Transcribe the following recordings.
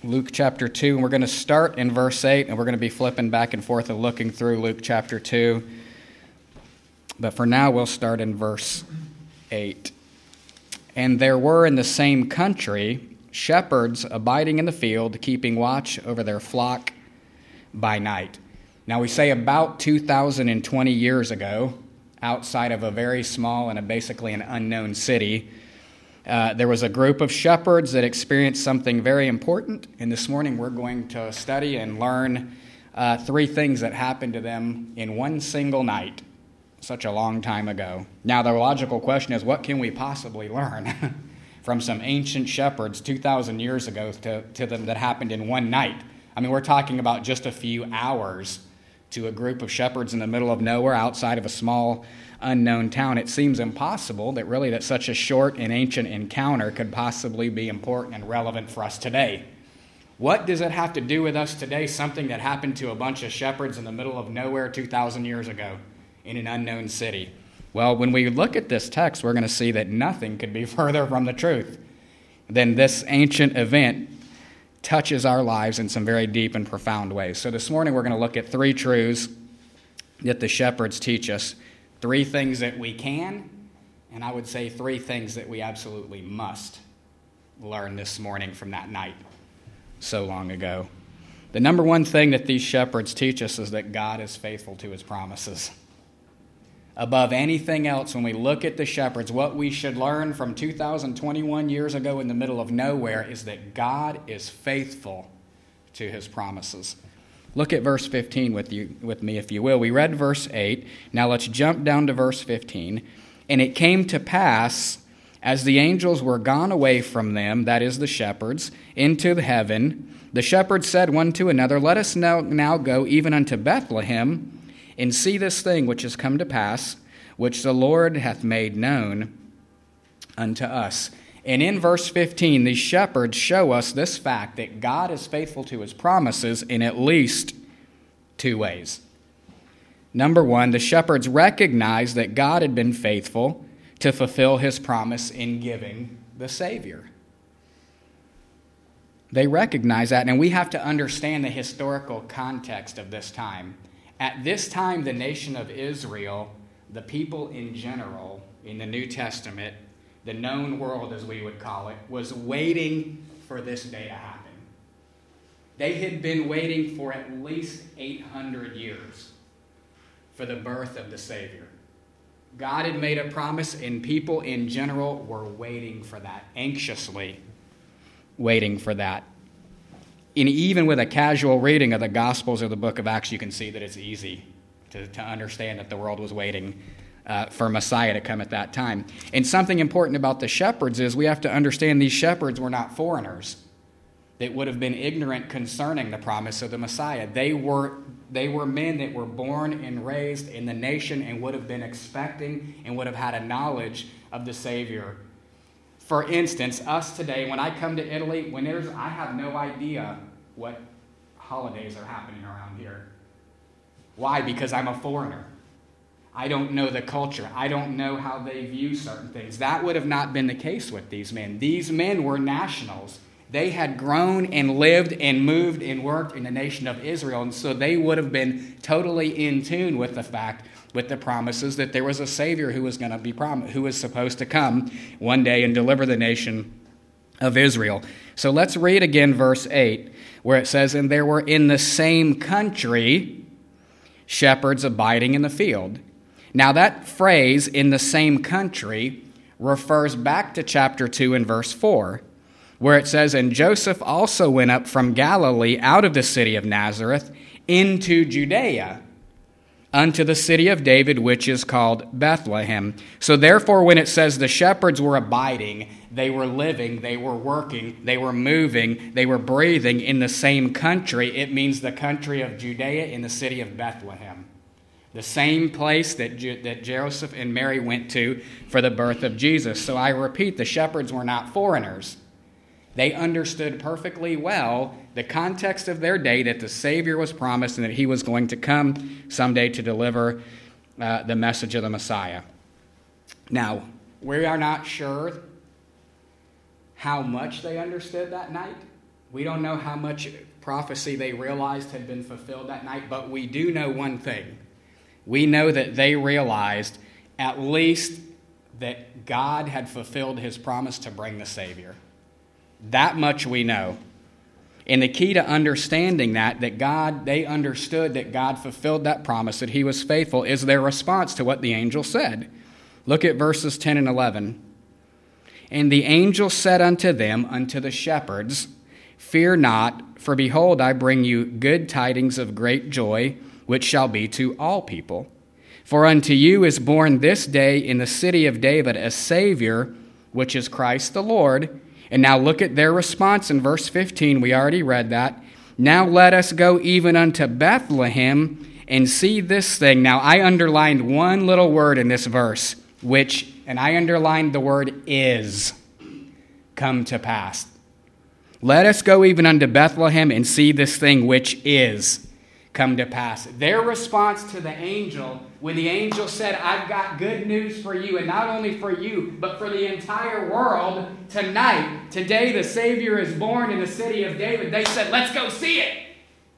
Luke chapter 2, and we're going to start in verse 8, and we're going to be flipping back and forth and looking through Luke chapter 2. But for now, we'll start in verse 8. And there were in the same country shepherds abiding in the field, keeping watch over their flock by night. Now, we say about 2,020 years ago, outside of a very small and basically an unknown city, there was a group of shepherds that experienced something very important, and this morning we're going to study and learn three things that happened to them in one single night, such a long time ago. Now, the logical question is, what can we possibly learn from some ancient shepherds 2,000 years ago to them that happened in one night? I mean, we're talking about just a few hours to a group of shepherds in the middle of nowhere outside of a small unknown town. It seems impossible that such a short and ancient encounter could possibly be important and relevant for us today. What does it have to do with us today, something that happened to a bunch of shepherds in the middle of nowhere 2,000 years ago in an unknown city? Well, when we look at this text, we're going to see that nothing could be further from the truth than this ancient event touches our lives in some very deep and profound ways. So this morning we're going to look at three truths that the shepherds teach us. Three things that we can, and I would say three things that we absolutely must learn this morning from that night so long ago. The number one thing that these shepherds teach us is that God is faithful to his promises. Above anything else, when we look at the shepherds, what we should learn from 2021 years ago in the middle of nowhere is that God is faithful to his promises. Look at verse 15 with me, if you will. We read verse 8. Now let's jump down to verse 15. And it came to pass, as the angels were gone away from them, that is the shepherds, into heaven, the shepherds said one to another, Let us now go even unto Bethlehem, and see this thing which has come to pass, which the Lord hath made known unto us. And in verse 15, these shepherds show us this fact that God is faithful to his promises in at least two ways. Number one, the shepherds recognized that God had been faithful to fulfill his promise in giving the Savior. They recognize that, and we have to understand the historical context of this time. At this time, the nation of Israel, the people in general in the New Testament, the known world as we would call it, was waiting for this day to happen. They had been waiting for at least 800 years for the birth of the Savior. God had made a promise, and people in general were waiting for that, anxiously waiting for that. And even with a casual reading of the Gospels or the book of Acts, you can see that it's easy to understand that the world was waiting for Messiah to come at that time. And something important about the shepherds is we have to understand these shepherds were not foreigners that would have been ignorant concerning the promise of the Messiah. They were men that were born and raised in the nation and would have been expecting and would have had a knowledge of the Savior. For instance, us today, when I come to Italy, I have no idea what holidays are happening around here. Why? Because I'm a foreigner. I don't know the culture. I don't know how they view certain things. That would have not been the case with these men. These men were nationals. They had grown and lived and moved and worked in the nation of Israel, and so they would have been totally in tune with the fact, with the promises that there was a Savior who was going to be who was supposed to come one day and deliver the nation of Israel. So let's read again verse 8, where it says, And there were in the same country shepherds abiding in the field. Now that phrase, in the same country, refers back to chapter 2 and verse 4, where it says, And Joseph also went up from Galilee out of the city of Nazareth into Judea, unto the city of David, which is called Bethlehem. So therefore, when it says the shepherds were abiding, they were living, they were working, they were moving, they were breathing in the same country, it means the country of Judea in the city of Bethlehem. The same place that Joseph and Mary went to for the birth of Jesus. So I repeat, the shepherds were not foreigners. They understood perfectly well the context of their day, that the Savior was promised and that he was going to come someday to deliver the message of the Messiah. Now, we are not sure how much they understood that night, We don't know how much prophecy they realized had been fulfilled that night, but we do know one thing. We know that they realized at least that God had fulfilled his promise to bring the Savior. That much we know. And the key to understanding they understood that God fulfilled that promise, that he was faithful, is their response to what the angel said. Look at verses 10 and 11. And the angel said unto them, unto the shepherds, Fear not, for behold, I bring you good tidings of great joy, which shall be to all people. For unto you is born this day in the city of David a Savior, which is Christ the Lord. And now look at their response in verse 15. We already read that. Now let us go even unto Bethlehem and see this thing. Now I underlined one little word in this verse, and I underlined the word is, come to pass. Let us go even unto Bethlehem and see this thing which is come to pass. Their response to the angel, when the angel said, I've got good news for you, and not only for you, but for the entire world tonight. Today the Savior is born in the city of David. They said, let's go see it.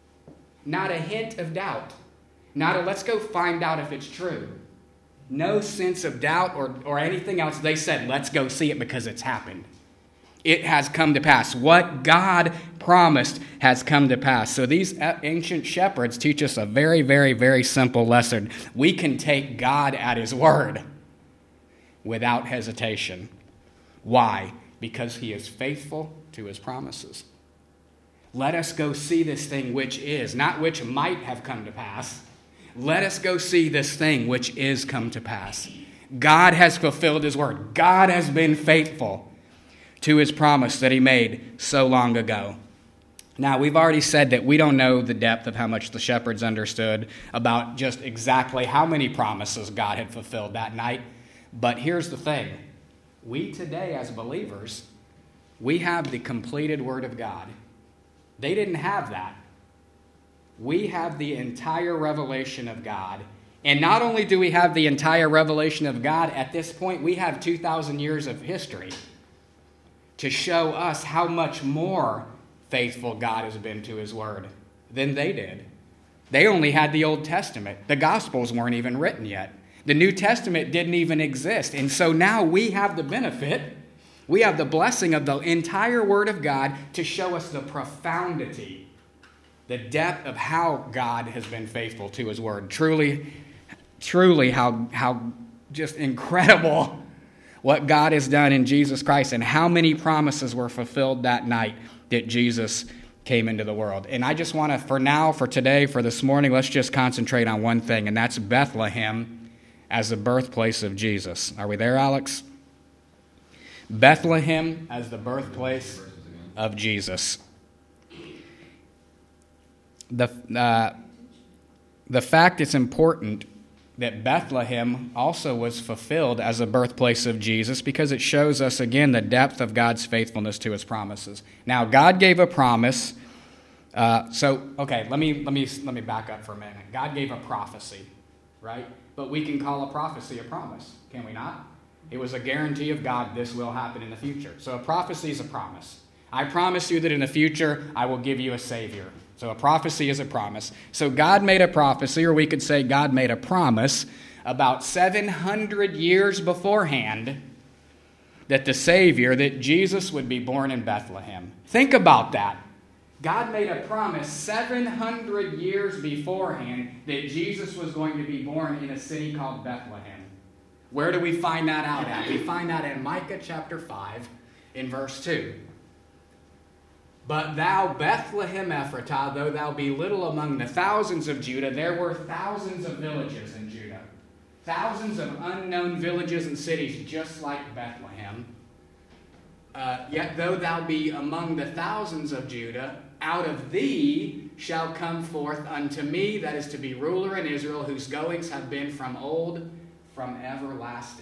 Not a hint of doubt. Not a let's go find out if it's true. No sense of doubt or anything else. They said, let's go see it because it's happened. It has come to pass. What God promised has come to pass. So these ancient shepherds teach us a very, very, very simple lesson. We can take God at his word without hesitation. Why? Because he is faithful to his promises. Let us go see this thing which is, not which might have come to pass. Let us go see this thing which is come to pass. God has fulfilled his word. God has been faithful to his promise that he made so long ago. Now, we've already said that we don't know the depth of how much the shepherds understood about just exactly how many promises God had fulfilled that night. But here's the thing. We today, as believers, we have the completed Word of God. They didn't have that. We have the entire revelation of God. And not only do we have the entire revelation of God, at this point, we have 2,000 years of history to show us how much more faithful God has been to his word than they did. They only had the Old Testament. The Gospels weren't even written yet. The New Testament didn't even exist. And so now we have the benefit, we have the blessing of the entire Word of God to show us the profundity, the depth of how God has been faithful to his word. Truly how just incredible what God has done in Jesus Christ and how many promises were fulfilled that night that Jesus came into the world. And I just want to, for today, for this morning, let's just concentrate on one thing, and that's Bethlehem as the birthplace of Jesus. Are we there, Alex? Bethlehem as the birthplace of Jesus. The fact it's important that Bethlehem also was fulfilled as a birthplace of Jesus because it shows us again the depth of God's faithfulness to his promises. Now, God gave a promise. Let me back up for a minute. God gave a prophecy, right? But we can call a prophecy a promise, can we not? It was a guarantee of God, this will happen in the future. So a prophecy is a promise. I promise you that in the future I will give you a Savior. So a prophecy is a promise. So God made a prophecy, or we could say God made a promise about 700 years beforehand that the Savior, that Jesus would be born in Bethlehem. Think about that. God made a promise 700 years beforehand that Jesus was going to be born in a city called Bethlehem. Where do we find that out at? We find that in Micah chapter 5 in verse 2. But thou, Bethlehem Ephratah, though thou be little among the thousands of Judah, there were thousands of villages in Judah. Thousands of unknown villages and cities just like Bethlehem. Yet though thou be among the thousands of Judah, out of thee shall come forth unto me, that is to be ruler in Israel, whose goings have been from old, from everlasting.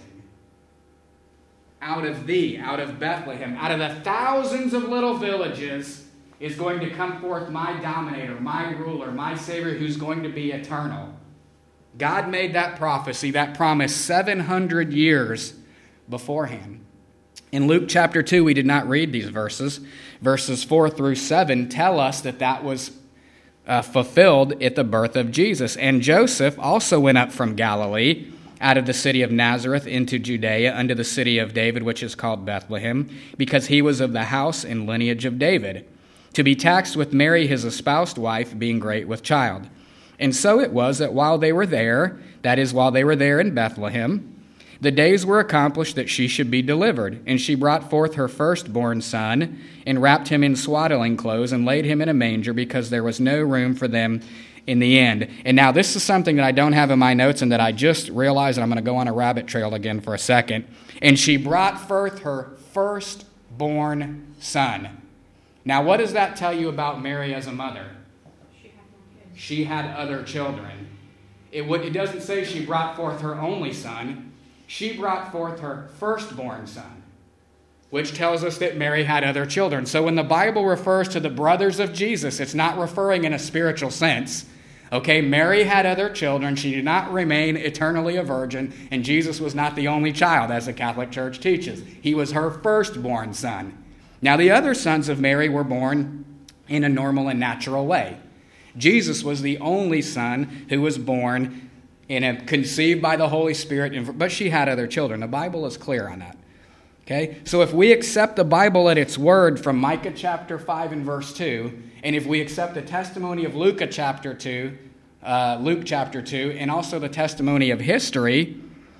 Out of thee, out of Bethlehem, out of the thousands of little villages is going to come forth my dominator, my ruler, my Savior, who's going to be eternal. God made that prophecy, that promise 700 years beforehand. In Luke chapter 2, we did not read these verses. Verses 4 through 7 tell us that was fulfilled at the birth of Jesus. And Joseph also went up from Galilee, out of the city of Nazareth into Judea, unto the city of David, which is called Bethlehem, because he was of the house and lineage of David, to be taxed with Mary his espoused wife, being great with child. And so it was that while they were there, that is, while they were there in Bethlehem, the days were accomplished that she should be delivered. And she brought forth her firstborn son, and wrapped him in swaddling clothes, and laid him in a manger, because there was no room for them in the end. And now this is something that I don't have in my notes and that I just realized, and I'm going to go on a rabbit trail again for a second. And she brought forth her firstborn son. Now what does that tell you about Mary as a mother? She had other children. It doesn't say she brought forth her only son. She brought forth her firstborn son, which tells us that Mary had other children. So when the Bible refers to the brothers of Jesus, it's not referring in a spiritual sense. Okay, Mary had other children. She did not remain eternally a virgin, and Jesus was not the only child, as the Catholic Church teaches. He was her firstborn son. Now, the other sons of Mary were born in a normal and natural way. Jesus was the only son who was born conceived by the Holy Spirit, but she had other children. The Bible is clear on that. Okay, so if we accept the Bible at its word from Micah chapter 5 and verse 2, and if we accept the testimony of Luke chapter 2, and also the testimony of history,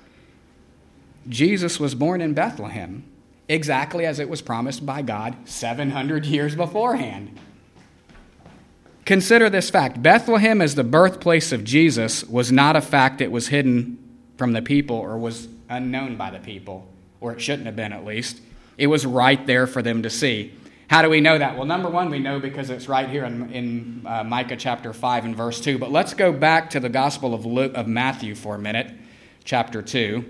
Jesus was born in Bethlehem, exactly as it was promised by God 700 years beforehand. Consider this fact. Bethlehem as the birthplace of Jesus was not a fact that was hidden from the people or was unknown by the people, or it shouldn't have been at least. It was right there for them to see. How do we know that? Well, number one, we know because it's right here in Micah chapter 5 and verse 2. But let's go back to the Gospel of Matthew for a minute, chapter 2.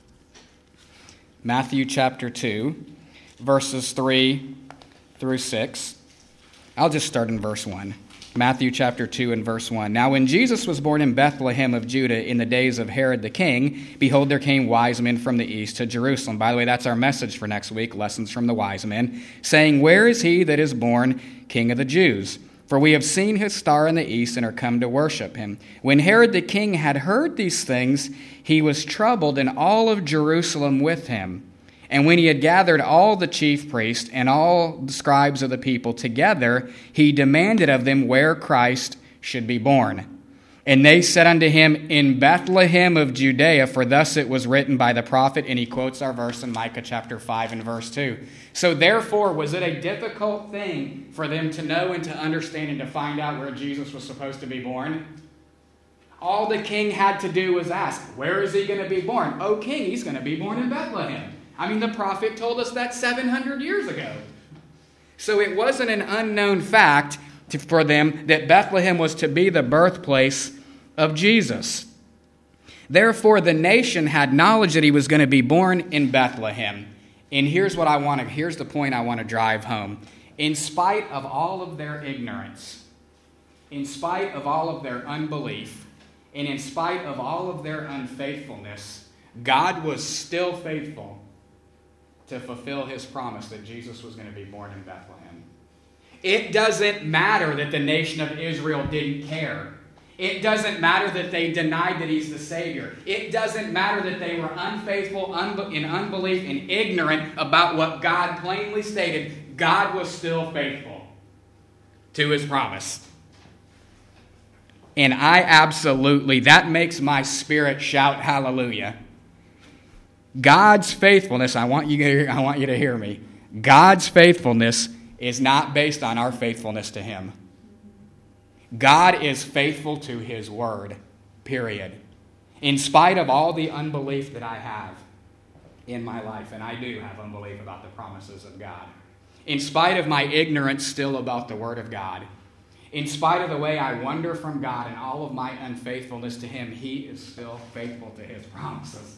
Matthew chapter 2, verses 3 through 6. I'll just start in verse 1. Matthew chapter 2 and verse 1. Now when Jesus was born in Bethlehem of Judah in the days of Herod the king, behold, there came wise men from the east to Jerusalem. By the way, that's our message for next week, Lessons from the Wise Men, saying, Where is he that is born King of the Jews? For we have seen his star in the east and are come to worship him. When Herod the king had heard these things, he was troubled, and all of Jerusalem with him. And when he had gathered all the chief priests and all the scribes of the people together, he demanded of them where Christ should be born. And they said unto him, In Bethlehem of Judea, for thus it was written by the prophet. And he quotes our verse in Micah chapter 5 and verse 2. So therefore, was it a difficult thing for them to know and to understand and to find out where Jesus was supposed to be born? All the king had to do was ask, where is he going to be born? Oh, king, he's going to be born in Bethlehem. I mean, the prophet told us that 700 years ago. So it wasn't an unknown fact for them that Bethlehem was to be the birthplace of Jesus. Therefore, the nation had knowledge that he was going to be born in Bethlehem. And here's the point I want to drive home. In spite of all of their ignorance, in spite of all of their unbelief, and in spite of all of their unfaithfulness, God was still faithful to fulfill his promise that Jesus was going to be born in Bethlehem. It doesn't matter that the nation of Israel didn't care. It doesn't matter that they denied that he's the Savior. It doesn't matter that they were unfaithful, in unbelief, and ignorant about what God plainly stated. God was still faithful to his promise. And that makes my spirit shout hallelujah. God's faithfulness, I want you to hear me. God's faithfulness is not based on our faithfulness to him. God is faithful to his word, period. In spite of all the unbelief that I have in my life, and I do have unbelief about the promises of God. In spite of my ignorance still about the word of God, in spite of the way I wander from God and all of my unfaithfulness to him, he is still faithful to his promises.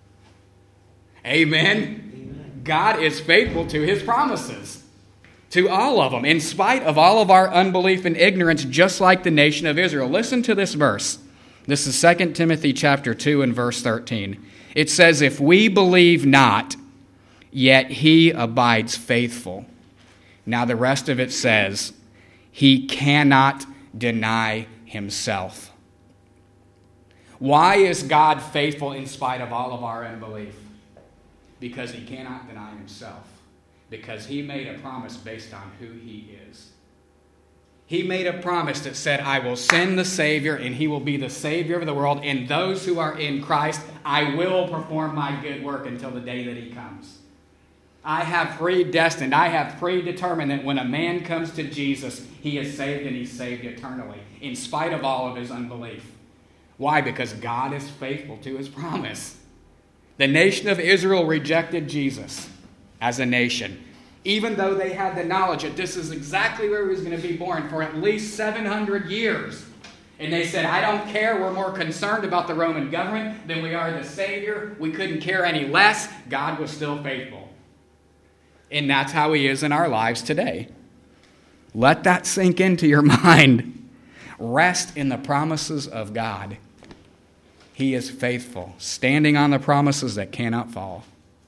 Amen. God is faithful to his promises, to all of them, in spite of all of our unbelief and ignorance, just like the nation of Israel. Listen to this verse. This is 2 Timothy chapter 2 and verse 13. It says, If we believe not, yet he abides faithful. Now the rest of it says, he cannot deny himself. Why is God faithful in spite of all of our unbelief? Because he cannot deny himself. Because he made a promise based on who he is. He made a promise that said, I will send the Savior, and he will be the Savior of the world. And those who are in Christ, I will perform my good work until the day that he comes. I have predestined, I have predetermined that when a man comes to Jesus, he is saved and he's saved eternally, in spite of all of his unbelief. Why? Because God is faithful to his promise. The nation of Israel rejected Jesus as a nation, even though they had the knowledge that this is exactly where he was going to be born for at least 700 years. And they said, I don't care, we're more concerned about the Roman government than we are the Savior. We couldn't care any less. God was still faithful. And that's how he is in our lives today. Let that sink into your mind. Rest in the promises of God. He is faithful, standing on the promises that cannot fall.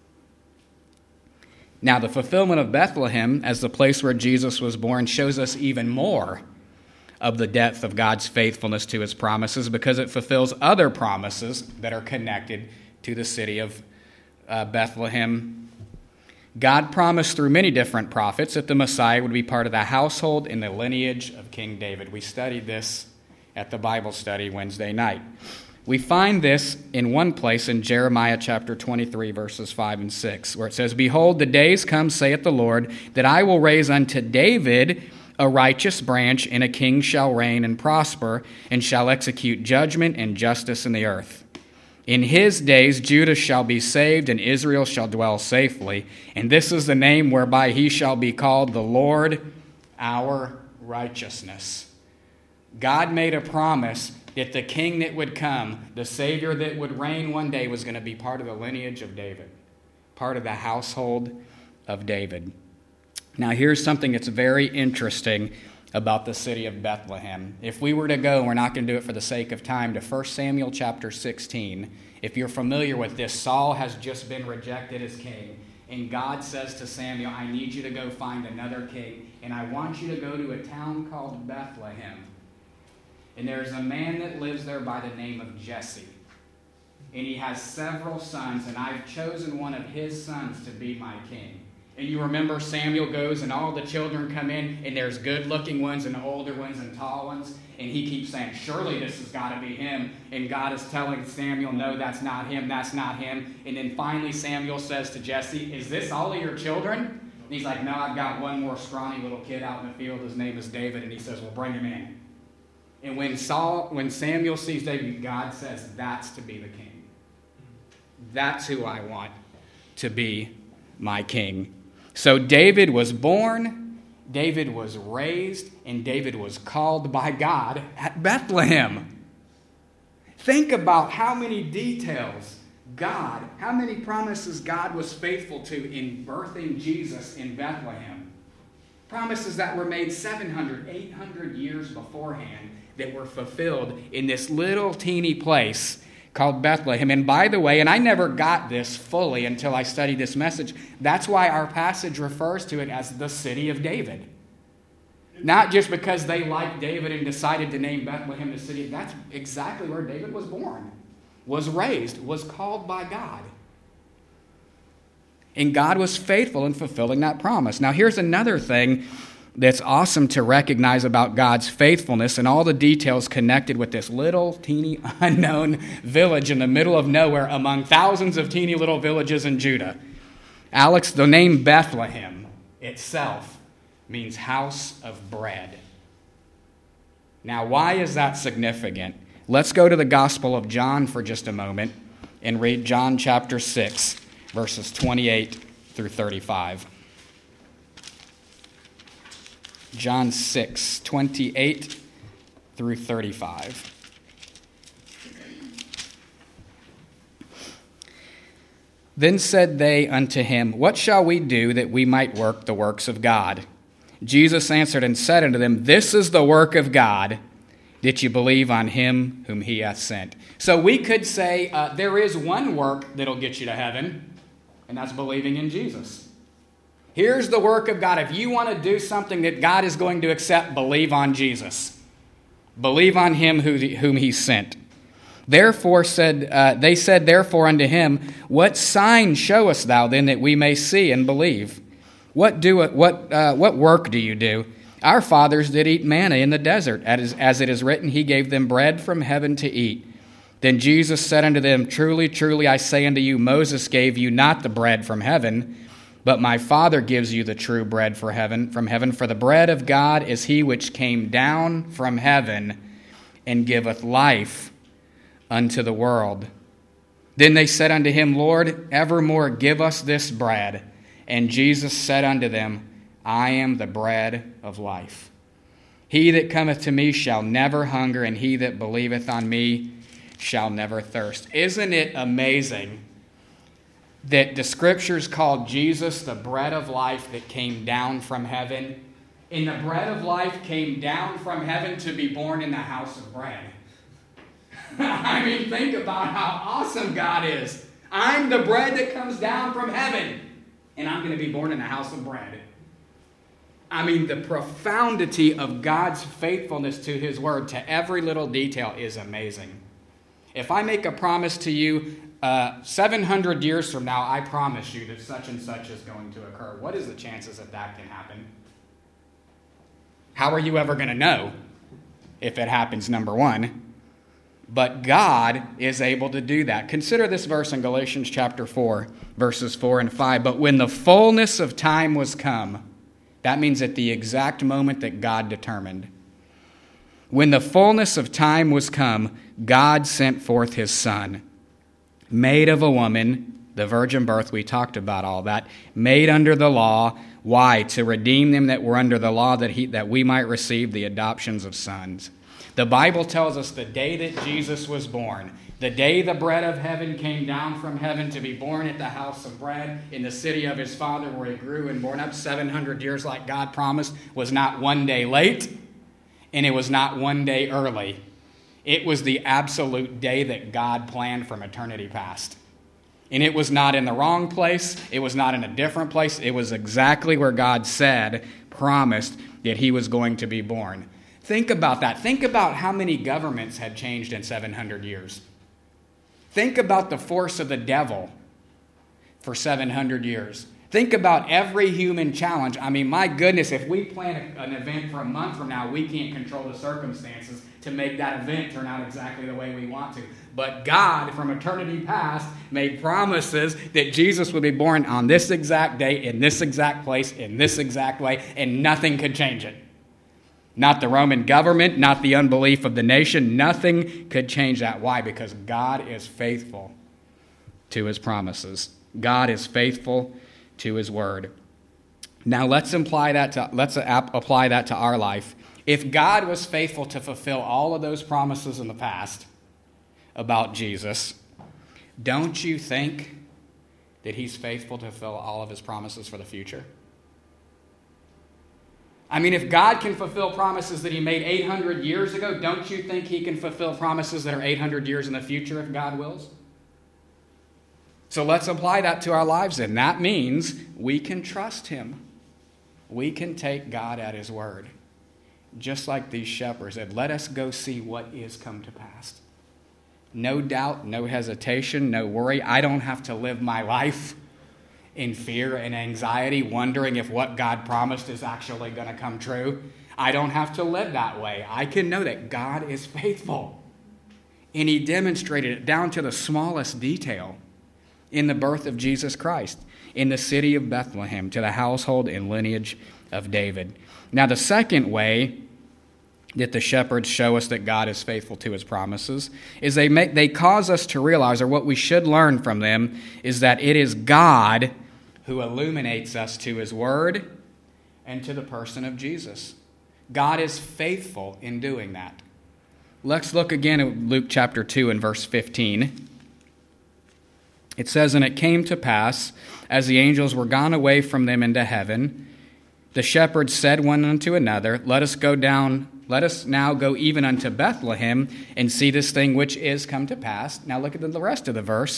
Now, the fulfillment of Bethlehem as the place where Jesus was born shows us even more of the depth of God's faithfulness to his promises, because it fulfills other promises that are connected to the city of Bethlehem. God promised through many different prophets that the Messiah would be part of the household and the lineage of King David. We studied this at the Bible study Wednesday night. We find this in one place in Jeremiah chapter 23, verses 5 and 6, where it says, Behold, the days come, saith the Lord, that I will raise unto David a righteous branch, and a king shall reign and prosper, and shall execute judgment and justice in the earth. In his days Judah shall be saved, and Israel shall dwell safely. And this is the name whereby he shall be called the Lord our righteousness. God made a promise that the king that would come, the Savior that would reign one day, was going to be part of the lineage of David, part of the household of David. Now here's something that's very interesting about the city of Bethlehem. If we were to go, we're not going to do it for the sake of time, to 1 Samuel chapter 16. If you're familiar with this, Saul has just been rejected as king. And God says to Samuel, I need you to go find another king. And I want you to go to a town called Bethlehem. And there's a man that lives there by the name of Jesse. And he has several sons, and I've chosen one of his sons to be my king. And you remember Samuel goes and all the children come in, and there's good-looking ones and older ones and tall ones. And he keeps saying, surely this has got to be him. And God is telling Samuel, no, that's not him, that's not him. And then finally Samuel says to Jesse, is this all of your children? And he's like, no, I've got one more scrawny little kid out in the field. His name is David. And he says, well, bring him in. And when Samuel sees David, God says, that's to be the king. That's who I want to be my king. So David was born, David was raised, and David was called by God at Bethlehem. Think about how many details how many promises God was faithful to in birthing Jesus in Bethlehem. Promises that were made 700, 800 years beforehand that were fulfilled in this little teeny place called Bethlehem. And by the way, and I never got this fully until I studied this message, that's why our passage refers to it as the city of David. Not just because they liked David and decided to name Bethlehem the city. That's exactly where David was born, was raised, was called by God. And God was faithful in fulfilling that promise. Now here's another thing that's awesome to recognize about God's faithfulness and all the details connected with this little teeny unknown village in the middle of nowhere among thousands of teeny little villages in Judah. Alex, the name Bethlehem itself means house of bread. Now, why is that significant? Let's go to the Gospel of John for just a moment and read John chapter 6, verses 28 through 35. John 6, 28 through 35. Then said they unto him, What shall we do that we might work the works of God? Jesus answered and said unto them, This is the work of God, that you believe on him whom he hath sent. So we could say there is one work that'll get you to heaven, and that's believing in Jesus. Here's the work of God. If you want to do something that God is going to accept, believe on Jesus. Believe on him whom he sent. Therefore they said therefore unto him, what sign showest thou then that we may see and believe? What work do you do? Our fathers did eat manna in the desert, as it is written, he gave them bread from heaven to eat. Then Jesus said unto them, truly, truly, I say unto you, Moses gave you not the bread from heaven, but my Father gives you the true bread from heaven. For the bread of God is he which came down from heaven and giveth life unto the world. Then they said unto him, Lord, evermore give us this bread. And Jesus said unto them, I am the bread of life. He that cometh to me shall never hunger, and he that believeth on me shall never thirst. Isn't it amazing that the Scriptures called Jesus the bread of life that came down from heaven? And the bread of life came down from heaven to be born in the house of bread. I mean, think about how awesome God is. I'm the bread that comes down from heaven, and I'm going to be born in the house of bread. I mean, the profundity of God's faithfulness to his word, to every little detail, is amazing. If I make a promise to you, 700 years from now, I promise you that such and such is going to occur, what is the chances that that can happen? How are you ever going to know if it happens, number one? But God is able to do that. Consider this verse in Galatians chapter 4, verses 4 and 5. But when the fullness of time was come, that means at the exact moment that God determined. When the fullness of time was come, God sent forth his Son, made of a woman, the virgin birth, we talked about all that, made under the law. Why? To redeem them that were under the law, that we might receive the adoptions of sons. The Bible tells us the day that Jesus was born, the day the bread of heaven came down from heaven to be born at the house of bread in the city of his father where he grew and born up 700 years like God promised, was not one day late, and it was not one day early. It was the absolute day that God planned from eternity past. And it was not in the wrong place. It was not in a different place. It was exactly where God said, promised, that he was going to be born. Think about that. Think about how many governments had changed in 700 years. Think about the force of the devil for 700 years. Think about every human challenge. I mean, my goodness, if we plan an event for a month from now, we can't control the circumstances to make that event turn out exactly the way we want to. But God, from eternity past, made promises that Jesus would be born on this exact day, in this exact place, in this exact way, and nothing could change it. Not the Roman government, not the unbelief of the nation. Nothing could change that. Why? Because God is faithful to his promises. God is faithful to his word. Now let's apply that to our life. If God was faithful to fulfill all of those promises in the past about Jesus, don't you think that he's faithful to fulfill all of his promises for the future? I mean, if God can fulfill promises that he made 800 years ago, don't you think he can fulfill promises that are 800 years in the future if God wills? So let's apply that to our lives, and that means we can trust him. We can take God at his word. Just like these shepherds said, let us go see what is come to pass. No doubt, no hesitation, no worry. I don't have to live my life in fear and anxiety, wondering if what God promised is actually going to come true. I don't have to live that way. I can know that God is faithful. And he demonstrated it down to the smallest detail in the birth of Jesus Christ, in the city of Bethlehem, to the household and lineage of David. Now, the second way that the shepherds show us that God is faithful to his promises is they cause us to realize, or what we should learn from them, is that it is God who illuminates us to his word and to the person of Jesus. God is faithful in doing that. Let's look again at Luke chapter 2 and verse 15. It says, and it came to pass, as the angels were gone away from them into heaven, the shepherds said one unto another, let us now go even unto Bethlehem, and see this thing which is come to pass. Now look at the rest of the verse.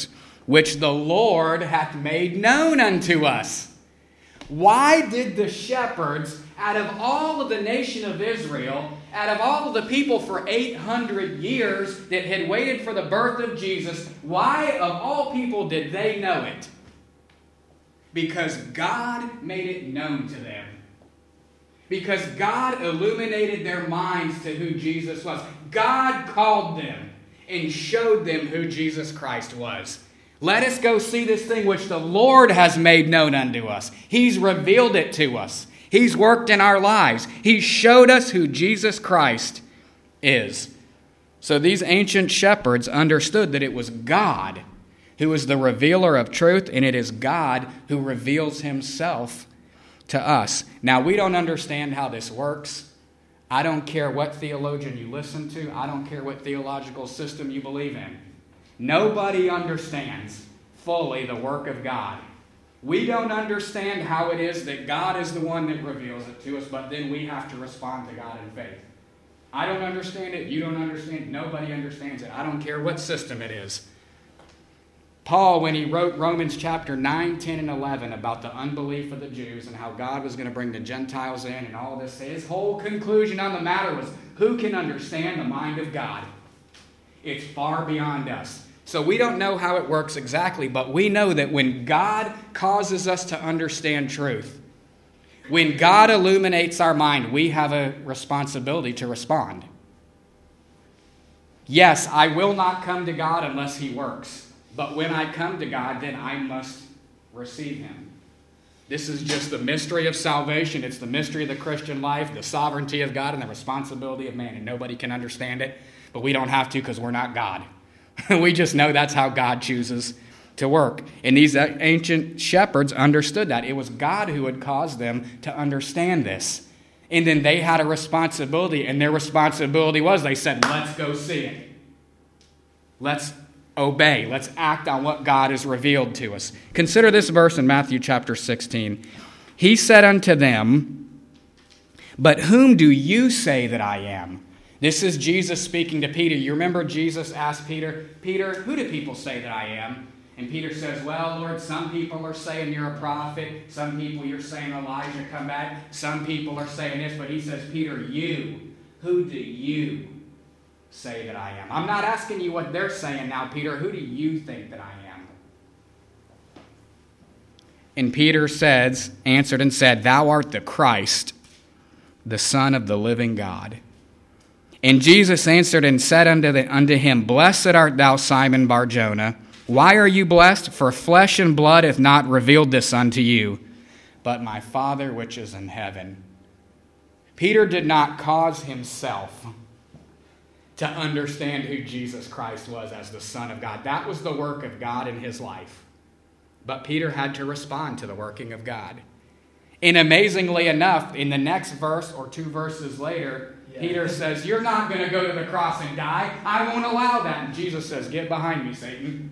which the Lord hath made known unto us. Why did the shepherds, out of all of the nation of Israel, out of all of the people for 800 years that had waited for the birth of Jesus, why of all people did they know it? Because God made it known to them. Because God illuminated their minds to who Jesus was. God called them and showed them who Jesus Christ was. Let us go see this thing which the Lord has made known unto us. He's revealed it to us. He's worked in our lives. He showed us who Jesus Christ is. So these ancient shepherds understood that it was God who is the revealer of truth, and it is God who reveals himself to us. Now, we don't understand how this works. I don't care what theologian you listen to. I don't care what theological system you believe in. Nobody understands fully the work of God. We don't understand how it is that God is the one that reveals it to us, but then we have to respond to God in faith. I don't understand it. You don't understand it. Nobody understands it. I don't care what system it is. Paul, when he wrote Romans chapter 9, 10, and 11 about the unbelief of the Jews and how God was going to bring the Gentiles in and all this, his whole conclusion on the matter was, who can understand the mind of God? It's far beyond us. So we don't know how it works exactly, but we know that when God causes us to understand truth, when God illuminates our mind, we have a responsibility to respond. Yes, I will not come to God unless he works. But when I come to God, then I must receive him. This is just the mystery of salvation. It's the mystery of the Christian life, the sovereignty of God, and the responsibility of man. And nobody can understand it, but we don't have to because we're not God. We just know that's how God chooses to work. And these ancient shepherds understood that. It was God who had caused them to understand this. And then they had a responsibility, and their responsibility was, they said, let's go see it. Let's obey. Let's act on what God has revealed to us. Consider this verse in Matthew chapter 16. He said unto them, but whom do you say that I am? This is Jesus speaking to Peter. You remember Jesus asked Peter, Peter, who do people say that I am? And Peter says, well, Lord, some people are saying you're a prophet. Some people you're saying Elijah come back. Some people are saying this. But he says, Peter, you, who do you say that I am? I'm not asking you what they're saying now, Peter. Who do you think that I am? And Peter answered and said, thou art the Christ, the Son of the living God. And Jesus answered and said unto him, blessed art thou, Simon Bar-Jonah. Why are you blessed? For flesh and blood hath not revealed this unto you, but my Father which is in heaven. Peter did not cause himself to understand who Jesus Christ was as the Son of God. That was the work of God in his life. But Peter had to respond to the working of God. And amazingly enough, in the next verse or two verses later, Peter says, you're not going to go to the cross and die. I won't allow that. And Jesus says, get behind me, Satan.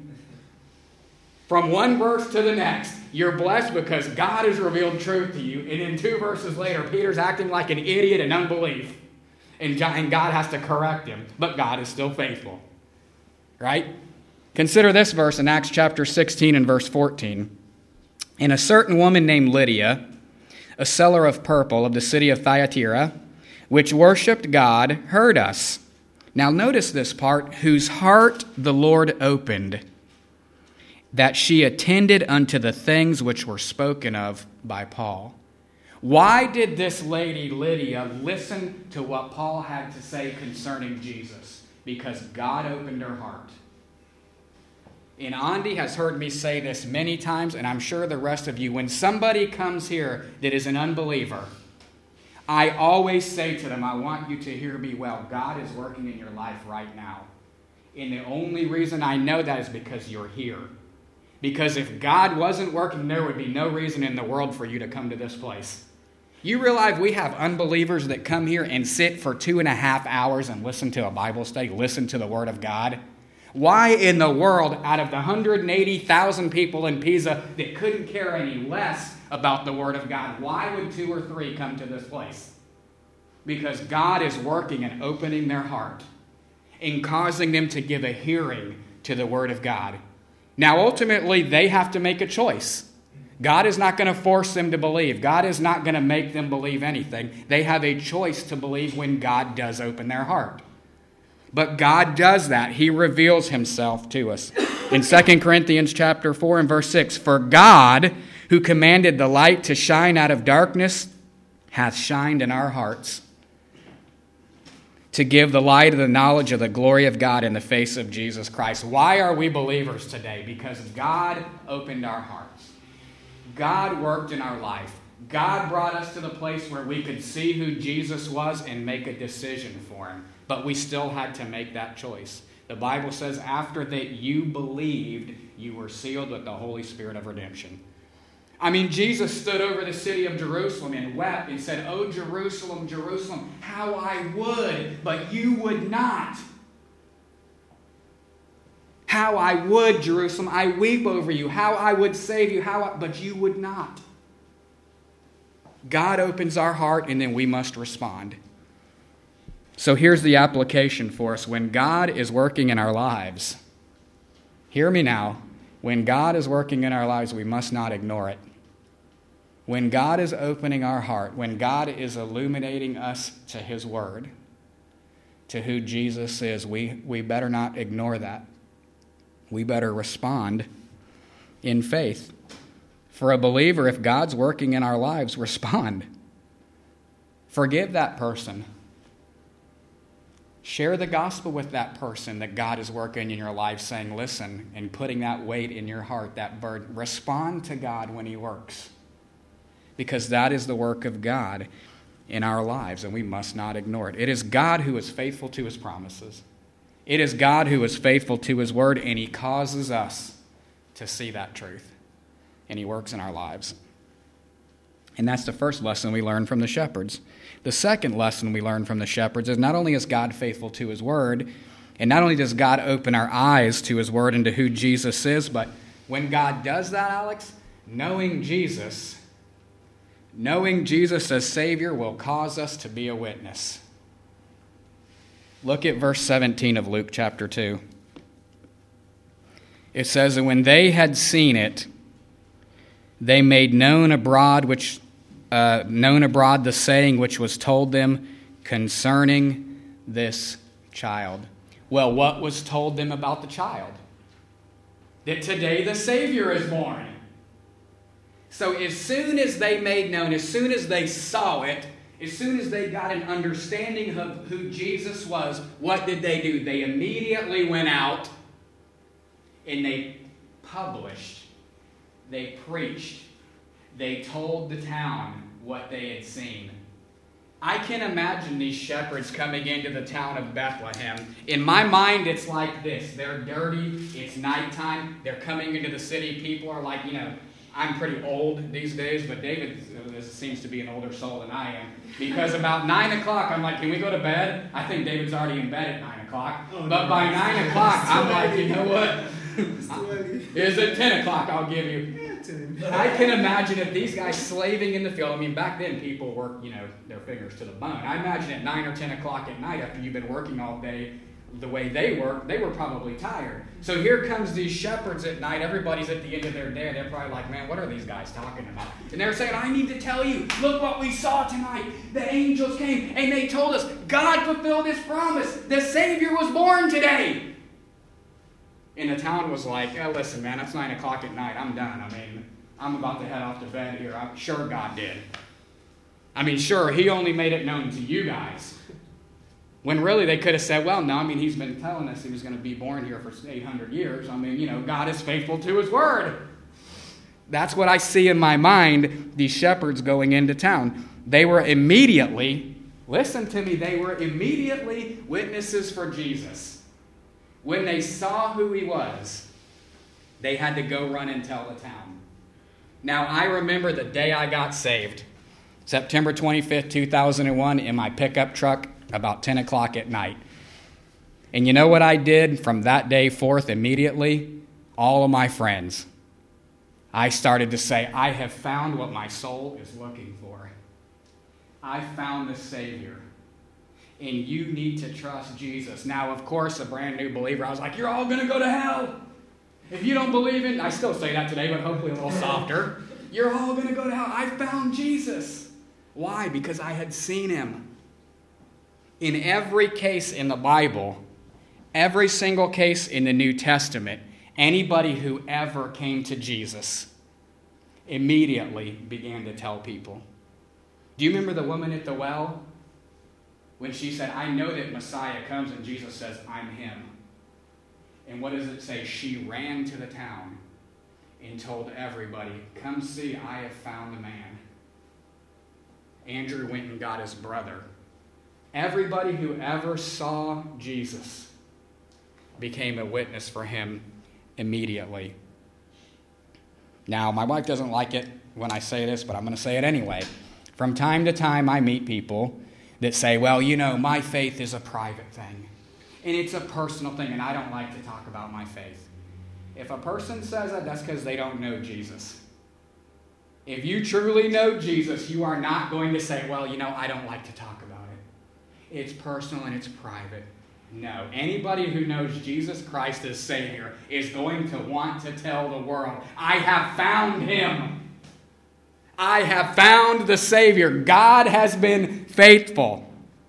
From one verse to the next, you're blessed because God has revealed truth to you. And in two verses later, Peter's acting like an idiot in unbelief. And God has to correct him. But God is still faithful. Right? Consider this verse in Acts chapter 16 and verse 14. And a certain woman named Lydia, a seller of purple of the city of Thyatira, which worshipped God, heard us. Now notice this part, whose heart the Lord opened, that she attended unto the things which were spoken of by Paul. Why did this lady, Lydia, listen to what Paul had to say concerning Jesus? Because God opened her heart. And Andy has heard me say this many times, and I'm sure the rest of you, when somebody comes here that is an unbeliever, I always say to them, I want you to hear me well. God is working in your life right now. And the only reason I know that is because you're here. Because if God wasn't working, there would be no reason in the world for you to come to this place. You realize we have unbelievers that come here and sit for 2.5 hours and listen to a Bible study, listen to the Word of God? Why in the world, out of the 180,000 people in Pisa that couldn't care any less about the Word of God, why would 2 or 3 come to this place? Because God is working and opening their heart and causing them to give a hearing to the Word of God. Now, ultimately, they have to make a choice. God is not going to force them to believe. God is not going to make them believe anything. They have a choice to believe when God does open their heart. But God does that. He reveals himself to us. In 2 Corinthians chapter 4 and verse 6, "For God, who commanded the light to shine out of darkness, hath shined in our hearts, to give the light of the knowledge of the glory of God in the face of Jesus Christ." Why are we believers today? Because God opened our hearts. God worked in our life. God brought us to the place where we could see who Jesus was and make a decision for him. But we still had to make that choice. The Bible says after that you believed, you were sealed with the Holy Spirit of redemption. I mean, Jesus stood over the city of Jerusalem and wept and said, "Oh, Jerusalem, Jerusalem, how I would, but you would not. How I would, Jerusalem, I weep over you. How I would save you, but you would not." God opens our heart, and then we must respond. So here's the application for us. When God is working in our lives, hear me now, when God is working in our lives, we must not ignore it. When God is opening our heart, when God is illuminating us to his word, to who Jesus is, we better not ignore that. We better respond in faith. For a believer, if God's working in our lives, respond. Forgive that person. Share the gospel with that person that God is working in your life, saying, listen, and putting that weight in your heart, that burden. Respond to God when he works. Because that is the work of God in our lives, and we must not ignore it. It is God who is faithful to his promises. It is God who is faithful to his word, and he causes us to see that truth. And he works in our lives. And that's the first lesson we learn from the shepherds. The second lesson we learn from the shepherds is not only is God faithful to his word, and not only does God open our eyes to his word and to who Jesus is, but when God does that, Alex, knowing Jesus as Savior will cause us to be a witness. Look at verse 17 of Luke chapter 2. It says, "And when they had seen it, they made known abroad the saying which was told them concerning this child." Well, what was told them about the child? That today the Savior is born. So as soon as they made known, as soon as they saw it, as soon as they got an understanding of who Jesus was, what did they do? They immediately went out and they published, they preached, they told the town what they had seen. I can imagine these shepherds coming into the town of Bethlehem. In my mind, it's like this. They're dirty. It's nighttime. They're coming into the city. People are like, I'm pretty old these days, but David seems to be an older soul than I am. Because about 9 o'clock, I'm like, can we go to bed? I think David's already in bed at 9 o'clock. But by 9 o'clock, I'm like, you know what? Is it 10 o'clock I'll give you? I can imagine if these guys slaving in the field. I mean, back then people worked, their fingers to the bone. I imagine at 9 or 10 o'clock at night after you've been working all day, the way they work, they were probably tired. So here comes these shepherds at night. Everybody's at the end of their day. They're probably like, man, what are these guys talking about? And they're saying, I need to tell you, look what we saw tonight. The angels came and they told us God fulfilled his promise. The Savior was born today. And the town was like, listen, man, it's 9 o'clock at night. I'm done. I mean, I'm about to head off to bed here. I'm sure God did. I mean, sure, he only made it known to you guys. When really they could have said, well, no, I mean, he's been telling us he was going to be born here for 800 years. I mean, God is faithful to his word. That's what I see in my mind, these shepherds going into town. They were immediately, listen to me, they were immediately witnesses for Jesus. When they saw who he was, they had to go run and tell the town. Now, I remember the day I got saved, September 25th, 2001, in my pickup truck, about 10 o'clock at night. And you know what I did from that day forth immediately? All of my friends. I started to say, I have found what my soul is looking for. I found the Savior. And you need to trust Jesus. Now, of course, a brand new believer, I was like, you're all going to go to hell. If you don't believe in, I still say that today, but hopefully a little softer, you're all going to go to hell. I found Jesus. Why? Because I had seen him. In every case in the Bible, every single case in the New Testament, anybody who ever came to Jesus immediately began to tell people. Do you remember the woman at the well? When she said, I know that Messiah comes, and Jesus says, I'm him. And what does it say? She ran to the town and told everybody, come see, I have found the man. Andrew went and got his brother. Everybody who ever saw Jesus became a witness for him immediately. Now, my wife doesn't like it when I say this, but I'm going to say it anyway. From time to time, I meet people that say, well, you know, my faith is a private thing, and it's a personal thing, and I don't like to talk about my faith. If a person says that, that's because they don't know Jesus. If you truly know Jesus, you are not going to say, well, you know, I don't like to talk about it. It's personal and it's private. No. Anybody who knows Jesus Christ as Savior is going to want to tell the world, I have found him. I have found the Savior. God has been faithful.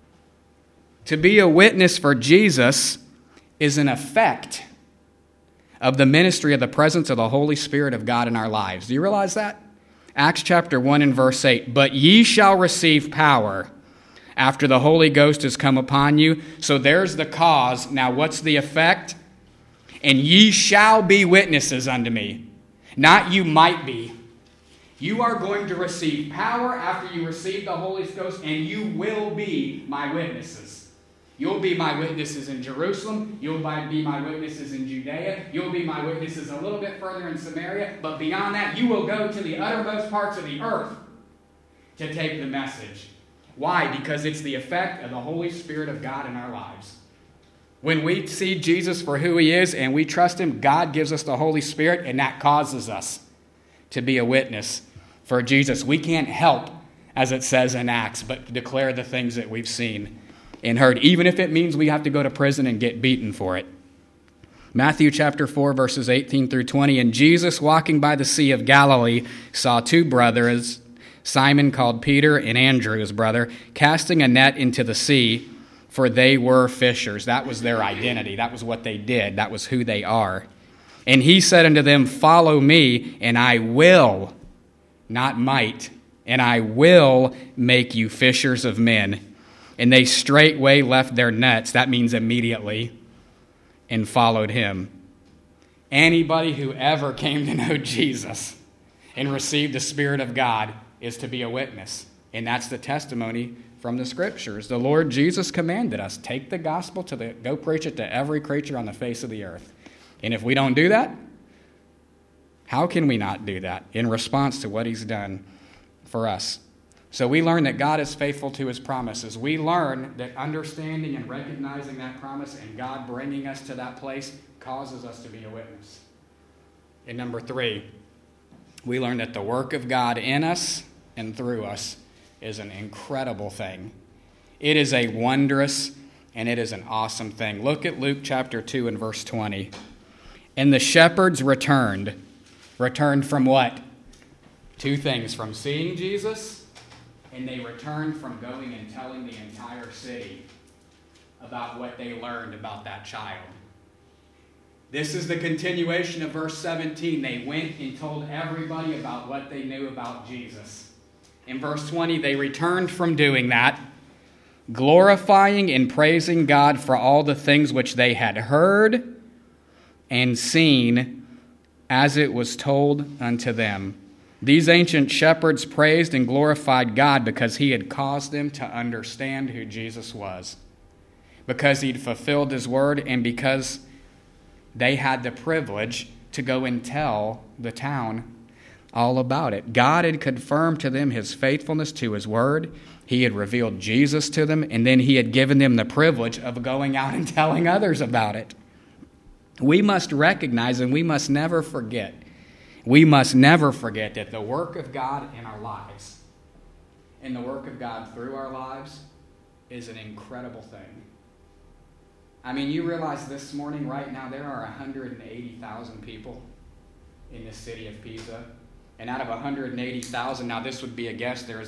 To be a witness for Jesus is an effect of the ministry of the presence of the Holy Spirit of God in our lives. Do you realize that? Acts chapter 1 and verse 8. But ye shall receive power after the Holy Ghost has come upon you. So there's the cause. Now what's the effect? And ye shall be witnesses unto me. Not you might be. You are going to receive power after you receive the Holy Ghost, and you will be my witnesses. You'll be my witnesses in Jerusalem. You'll be my witnesses in Judea. You'll be my witnesses a little bit further in Samaria. But beyond that, you will go to the uttermost parts of the earth to take the message. Why? Because it's the effect of the Holy Spirit of God in our lives. When we see Jesus for who he is and we trust him, God gives us the Holy Spirit, and that causes us to be a witness for Jesus. We can't help, as it says in Acts, but declare the things that we've seen and heard, even if it means we have to go to prison and get beaten for it. Matthew chapter 4, verses 18 through 20. And Jesus, walking by the Sea of Galilee, saw two brothers, Simon called Peter and Andrew his brother, casting a net into the sea, for they were fishers. That was their identity. That was what they did. That was who they are. And he said unto them, follow me, and I will, not might, and I will make you fishers of men. And they straightway left their nets, that means immediately, and followed him. Anybody who ever came to know Jesus and received the Spirit of God is to be a witness. And that's the testimony from the Scriptures. The Lord Jesus commanded us, take the gospel go preach it to every creature on the face of the earth. And if we don't do that, how can we not do that in response to what he's done for us? So we learn that God is faithful to his promises. We learn that understanding and recognizing that promise and God bringing us to that place causes us to be a witness. And number 3, we learn that the work of God in us and through us is an incredible thing. It is a wondrous and it is an awesome thing. Look at Luke chapter 2 and verse 20. And the shepherds returned. Returned from what? 2 things. From seeing Jesus, and they returned from going and telling the entire city about what they learned about that child. This is the continuation of verse 17. They went and told everybody about what they knew about Jesus. In verse 20, they returned from doing that, glorifying and praising God for all the things which they had heard and seen, as it was told unto them. These ancient shepherds praised and glorified God because he had caused them to understand who Jesus was, because he'd fulfilled his word, and because they had the privilege to go and tell the town all about it. God had confirmed to them his faithfulness to his word. He had revealed Jesus to them, and then he had given them the privilege of going out and telling others about it. We must recognize, and we must never forget that the work of God in our lives and the work of God through our lives is an incredible thing. I mean, you realize this morning, right now, there are 180,000 people in the city of Pisa. And out of 180,000, now this would be a guess, there's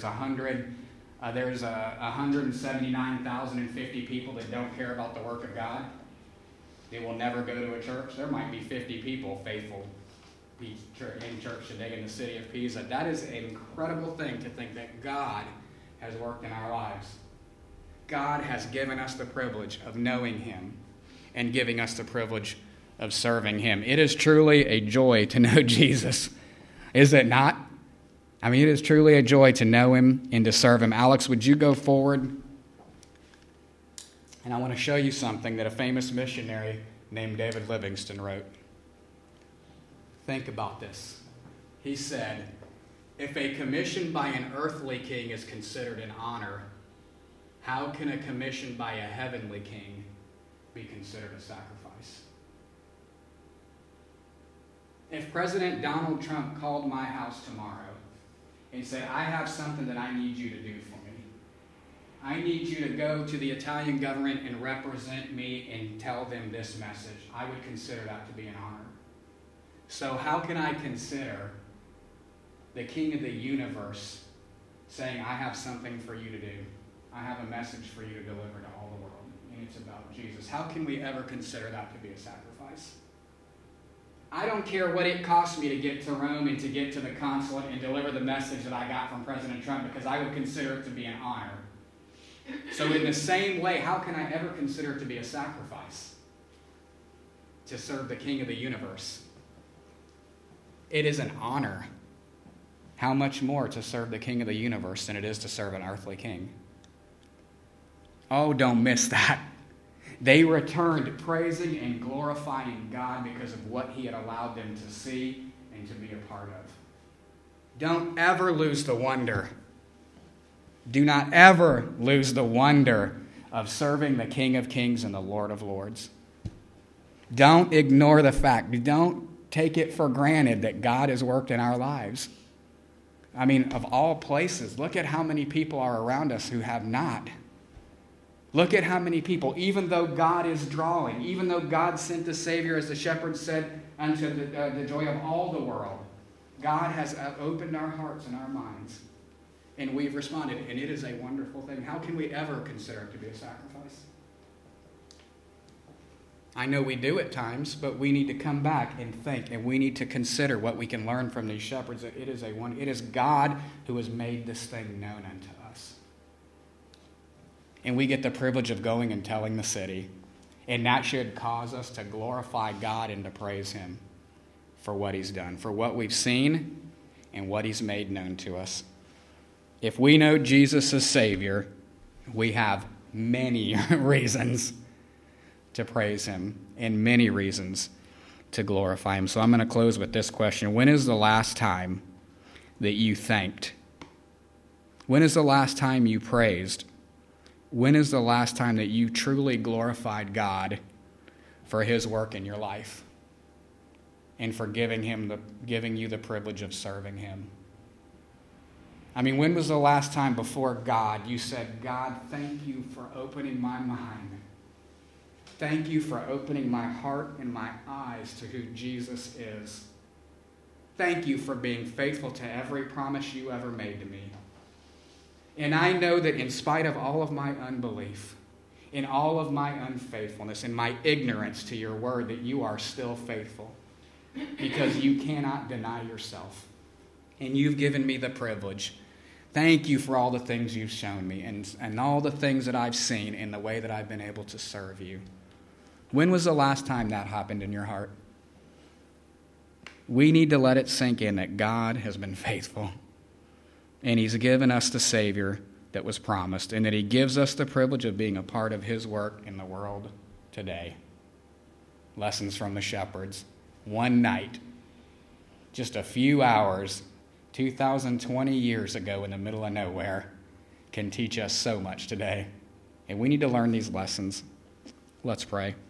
179,050 people that don't care about the work of God. They will never go to a church. There might be 50 people faithful in church today in the city of Pisa. That is an incredible thing to think that God has worked in our lives. God has given us the privilege of knowing Him and giving us the privilege of serving Him. It is truly a joy to know Jesus, is it not? I mean, it is truly a joy to know Him and to serve Him. Alex, would you go forward? And I want to show you something that a famous missionary named David Livingstone wrote. Think about this. He said, "If a commission by an earthly king is considered an honor, how can a commission by a heavenly king be considered a sacrifice?" If President Donald Trump called my house tomorrow and said, "I have something that I need you to do for me. I need you to go to the Italian government and represent me and tell them this message," I would consider that to be an honor. So how can I consider the King of the universe saying, "I have something for you to do. I have a message for you to deliver to all the world, and it's about Jesus"? How can we ever consider that to be a sacrifice? I don't care what it costs me to get to Rome and to get to the consulate and deliver the message that I got from President Trump, because I would consider it to be an honor. So in the same way, how can I ever consider it to be a sacrifice to serve the King of the universe? It is an honor. How much more to serve the King of the universe than it is to serve an earthly king? Oh, don't miss that. They returned praising and glorifying God because of what He had allowed them to see and to be a part of. Don't ever lose the wonder. Do not ever lose the wonder of serving the King of Kings and the Lord of Lords. Don't ignore the fact. Don't take it for granted that God has worked in our lives. I mean, of all places, look at how many people are around us who have not. Look at how many people, even though God is drawing, even though God sent the Savior, as the shepherd said, unto the joy of all the world, God has opened our hearts and our minds, and we've responded, and it is a wonderful thing. How can we ever consider it to be a sacrifice? I know we do at times, but we need to come back and think, and we need to consider what we can learn from these shepherds. It is God who has made this thing known unto us. And we get the privilege of going and telling the city. And that should cause us to glorify God and to praise Him for what He's done, for what we've seen and what He's made known to us. If we know Jesus as Savior, we have many reasons to praise Him and many reasons to glorify Him. So I'm going to close with this question. When is the last time that you thanked? When is the last time you praised? When is the last time that you truly glorified God for His work in your life and for giving you the privilege of serving Him? I mean, when was the last time before God you said, "God, thank you for opening my mind. Thank you for opening my heart and my eyes to who Jesus is. Thank you for being faithful to every promise you ever made to me. And I know that in spite of all of my unbelief, in all of my unfaithfulness, and my ignorance to your word, that you are still faithful, because you cannot deny yourself. And you've given me the privilege. Thank you for all the things you've shown me and all the things that I've seen in the way that I've been able to serve you." When was the last time that happened in your heart? We need to let it sink in that God has been faithful. And He's given us the Savior that was promised, and that He gives us the privilege of being a part of His work in the world today. Lessons from the shepherds. One night, just a few hours, 2020 years ago in the middle of nowhere, can teach us so much today. And we need to learn these lessons. Let's pray.